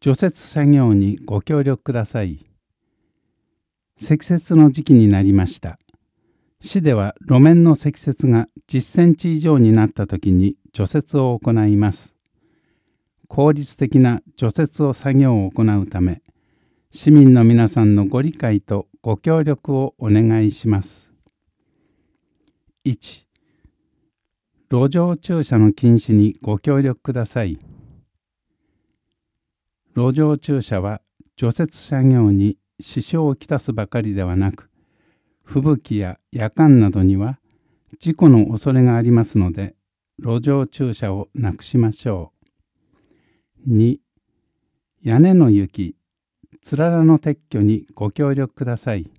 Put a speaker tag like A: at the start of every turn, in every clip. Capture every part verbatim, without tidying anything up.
A: 除雪作業にご協力ください。積雪の時期になりました。市では路面の積雪がじっセンチ以上になったときに除雪を行います。効率的な除雪を作業を行うため、市民の皆さんのご理解とご協力をお願いします。いち. 路上駐車の禁止にご協力ください。路上駐車は除雪作業に支障をきたすばかりではなく、吹雪や夜間などには事故の恐れがありますので、路上駐車をなくしましょう。に. 屋根の雪、つららの撤去にご協力ください。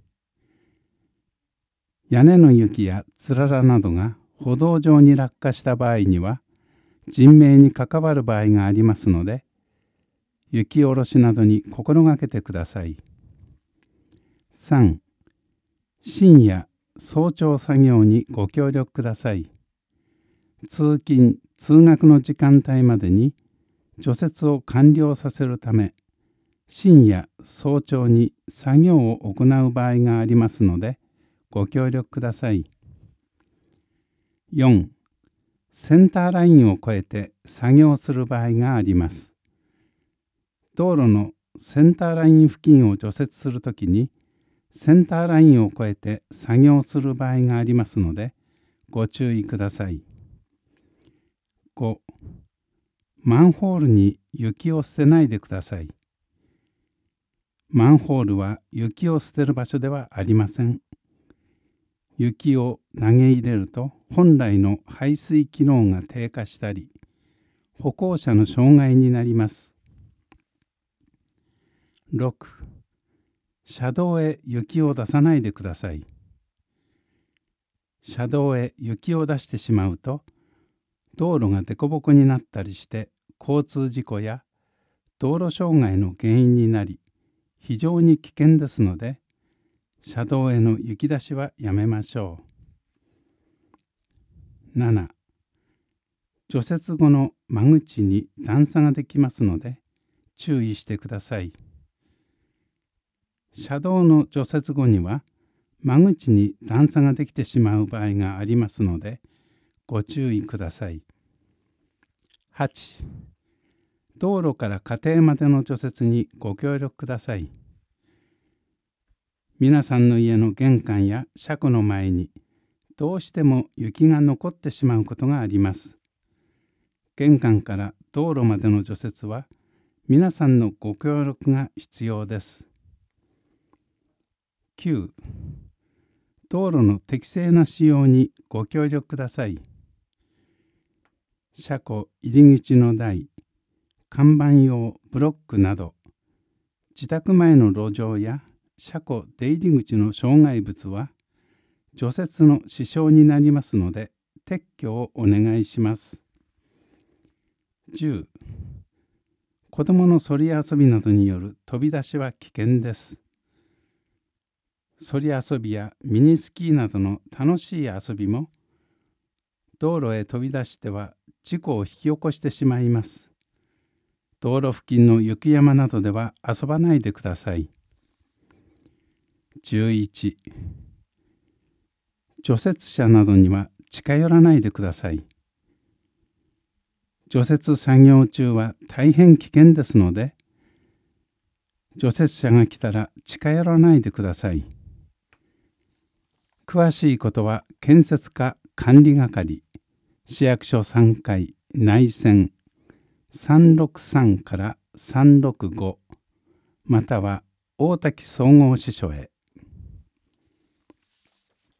A: 屋根の雪やつららなどが歩道上に落下した場合には、人命に関わる場合がありますので、雪下ろしなどに心がけてください。さん. 深夜・早朝作業にご協力ください。通勤・通学の時間帯までに除雪を完了させるため、深夜・早朝に作業を行う場合がありますので、ご協力ください。よん. センターラインを越えて作業する場合があります。道路のセンターライン付近を除雪するときに、センターラインを越えて作業する場合がありますので、ご注意ください。ご. マンホールに雪を捨てないでください。マンホールは雪を捨てる場所ではありません。雪を投げ入れると本来の排水機能が低下したり、歩行者の障害になります。ろく. 車道へ雪を出さないでください。車道へ雪を出してしまうと、道路が凸凹になったりして交通事故や道路障害の原因になり、非常に危険ですので、車道への雪出しはやめましょう。なな. 除雪後の間口に段差ができますので、注意してください。車道の除雪後には、間口に段差ができてしまう場合がありますので、ご注意ください。はち. 道路から家庭までの除雪にご協力ください。皆さんの家の玄関や車庫の前に、どうしても雪が残ってしまうことがあります。玄関から道路までの除雪は、皆さんのご協力が必要です。きゅう. 道路の適正な使用にご協力ください。車庫入り口の台、看板用ブロックなど、自宅前の路上や車庫出入り口の障害物は、除雪の支障になりますので、撤去をお願いします。じゅう. 子どものそり遊びなどによる飛び出しは危険です。そり遊びやミニスキーなどの楽しい遊びも、道路へ飛び出しては事故を引き起こしてしまいます。道路付近の雪山などでは遊ばないでください。じゅういち. 除雪車などには近寄らないでください。除雪作業中は大変危険ですので、除雪車が来たら近寄らないでください。詳しいことは建設課管理係、市役所さんかい内線さんろくさんからさんろくご、または大滝総合支所へ。